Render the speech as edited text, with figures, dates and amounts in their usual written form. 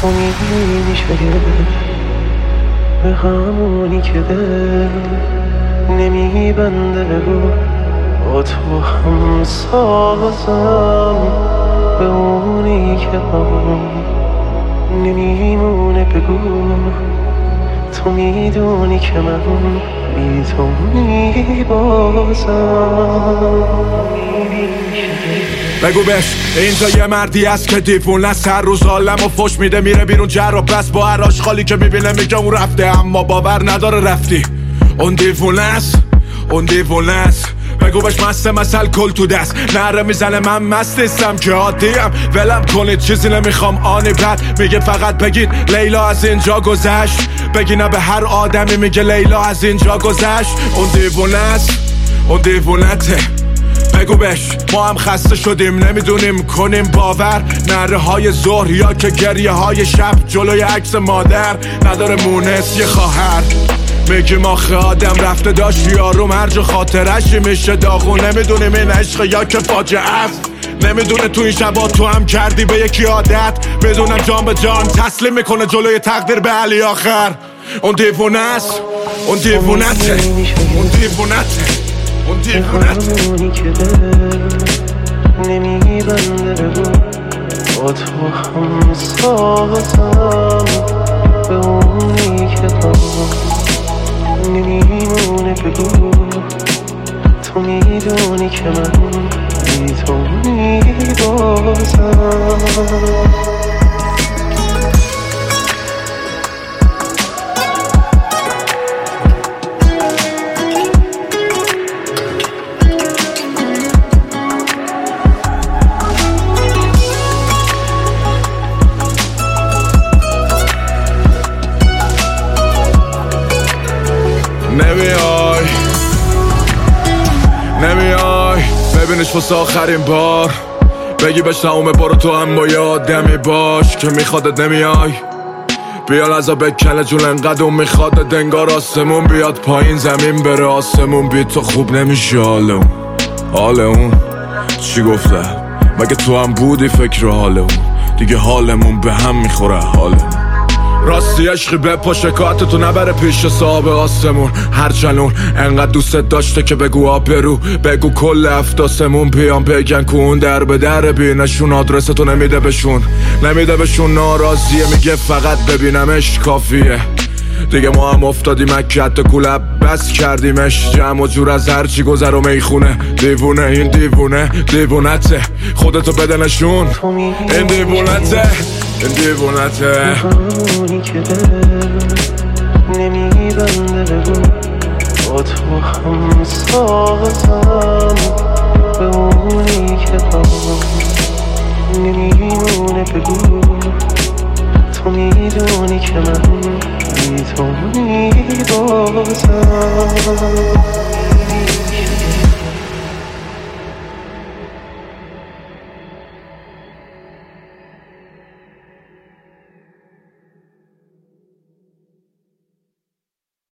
تو میشه به همونی که دل نمیبنده رو با تو هم سازم، به اونی که نمیمونه بگو تو میدونی که من بی تو میبازم. بگو بش اینجا یه مردی هست که دیوونه است، هر روز عالم و فش میده میره بیرون جر و بس، با هر آشغالی که میبینه میگه اون رفته، اما باور نداره رفتی. اون دیوونه است، اون دیوونه است. بگو بش مسته مثل کل تو دست نره میزنه، من مست نیستم که عادیم، ولم کنید چیزی نمیخوام آنی بد. میگه فقط بگید لیلا از اینجا گذشت، بگی نه به هر آدمی میگه لیلا از اینجا گذشت. اون دیوونه است، اون دیوونته. بگو بش ما هم خسته شدیم نمیدونیم کنیم باور، نره های ظهر یا که گریه های شب جلوی عکس مادر نداره مونس یه خواهر. میگیم آخه آدم رفته داشت یارو مرج خاطرش میشه داغون، نمیدونیم این عشق یا که فاجعه است، نمیدونه تو این شبا تو هم کردی به یکی عادت، میدونم جان به جان تسلیم میکنه جلوی تقدیر به علی آخر. اون دیوونه است، اون دیوونته، اون دیوونته، اون دیوونته. همونی که دل نمیبنده رو با تو هم سازم، به اونی که نمیمونه بگو تو میدونی که من بی تو میبازم. نمیای نمیای ببینش واسه آخرین بار، بگی بشنومه برو تو هم با یه آدمی باش که میخوادت. نمیای بیا لحظه بکنه جون انقدر اون میخوادت، انگار آسمون بیاد پایین زمین بره آسمون، بی تو خوب نمیشه حال اون چی گفته؟ مگه تو هم بودی فکر حال اون؟ دیگه حالمون به هم میخوره حالمون. راستی عشقی بپا شکایتتو نبره پیش صاحب آسمون، هرچند اون انقدر دوستت داشته که بگو آبرو، بگو کل افتاسمون بیان بگن که اون در به در بینشون، آدرستو نمیده بشون، نمیده بشون، ناراضیه میگه فقط ببینمش کافیه. دیگه ما هم افتادیم مکت کلب بس کردیمش، جمع و جور از هرچی گذر و میخونه. دیوونه این دیوونه دیوونته، خودتو بده نشون این دیوونته، این دیوونته. همونی که دل نمیبنده بگو با تو هم سازم، به اونی که نمیمونه بگو تو میدونی که من بی تو میبازم.